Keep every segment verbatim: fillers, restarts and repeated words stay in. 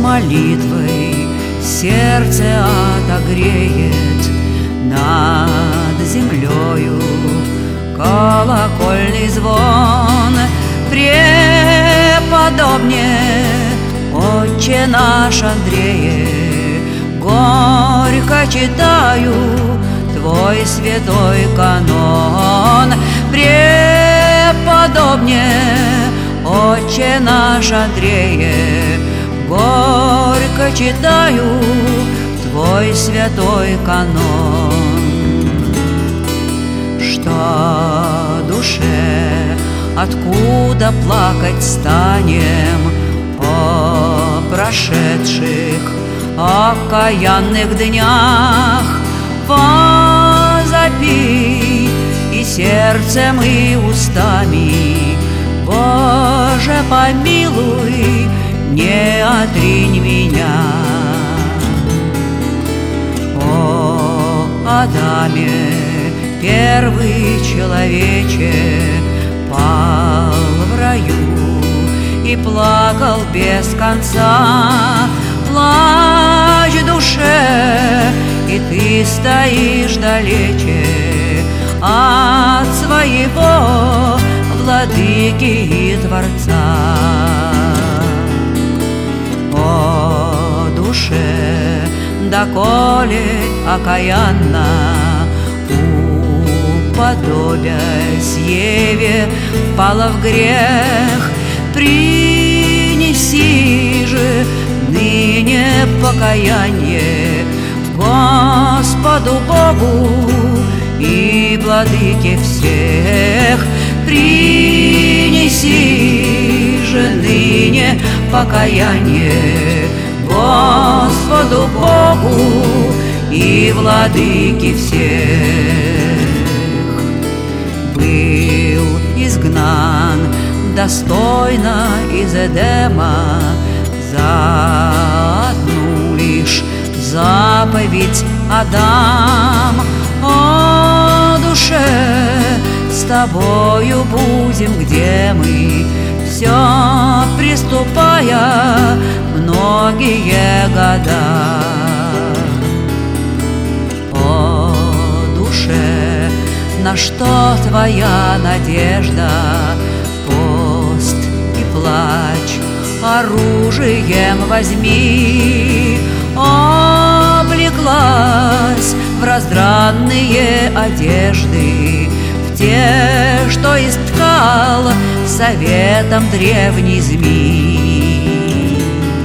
молитвой сердце отогреет. Над землею колокольный звон преподобнее Отче наш Андрея. Горько читаю Твой святой канон, преподобнее Отче наш Андрея. Горько читаю Твой святой канон. Что душе, откуда плакать станем о прошедших окаянных днях? Возопи и сердцем, и устами: Боже, помилуй, не отринь меня. О Адаме, первый человече, пал в раю и плакал без конца. Плачь, душе, и ты стоишь далече от своего Владыки и Творца. О душе, доколе окаянно, уподобясь Еве, впала в грех, принеси же ныне покаяние Господу Богу и Владыке всех. Принеси же ныне покаяние Господу Богу и Владыке всех. Был изгнан достойно из Эдема за одну лишь заповедь Адам. О душе, с тобою будем, где мы, все приступая многие года. О душе, на что твоя надежда? Пост и плач оружием возьми. Облеклась в раздранные одежды, в те, что исткал советом древний змей.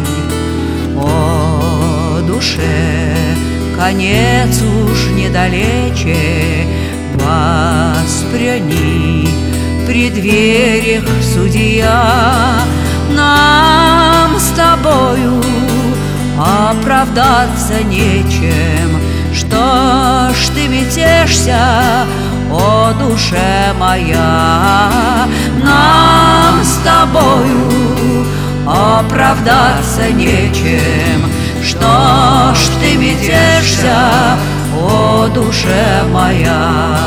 О душе, конец уж недалече, воспряни в преддвериях судья. Нам с тобою оправдаться нечем. Что ж ты метешься, о душе моя? Нам с тобою оправдаться нечем. Что ж ты метешься, о душе моя?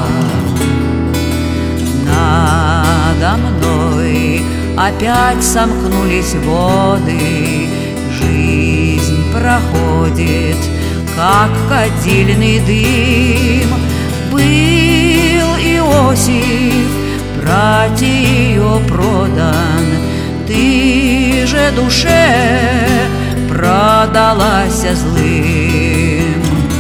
Надо мной опять сомкнулись воды, жизнь проходит, как кадильный дым. Был Иосиф, братью продан, ты же, душе, продалась злым.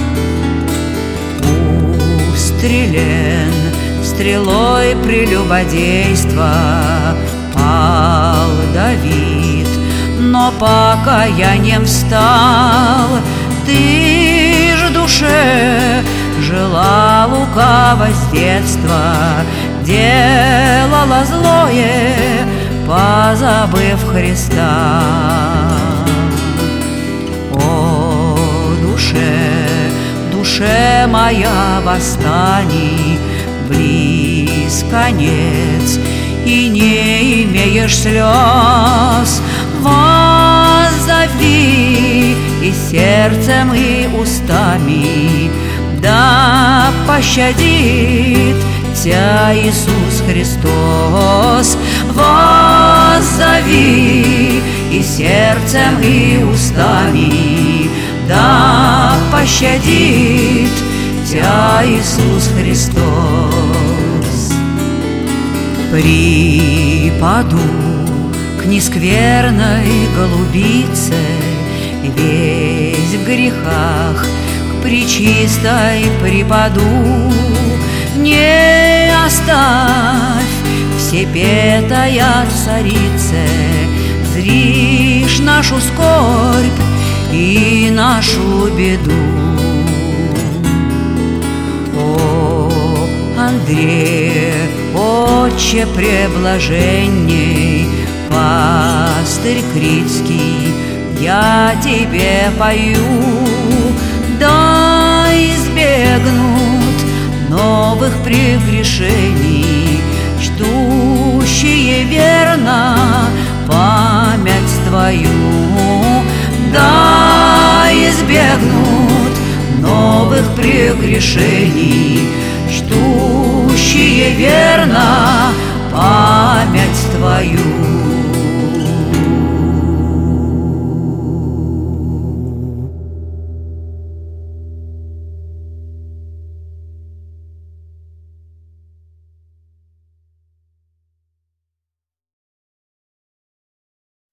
Устрелен стрелой прелюбодейства пал Давид, но покаянием встал. Ты же, душе, жила лукаво с детства, делала злое, позабыв Христа. О душе, душе моя, восстань, близ конец, и не имеешь слез. Воззови и сердцем, и устами, да пощадит тебя Иисус Христос. Воззови и и сердцем, и устами, да пощадит Тя Иисус Христос. Припаду к нескверной голубице, весь в грехах, к пречистой припаду. Не оставь всепетая царице, зришь нашу скорбь и нашу беду. О, Андре, Отче преблаженней, пастырь критский, я тебе пою, да избегнут новых прегрешений, ждущие верно память Твою, да избегнут новых прегрешений, ждущие верно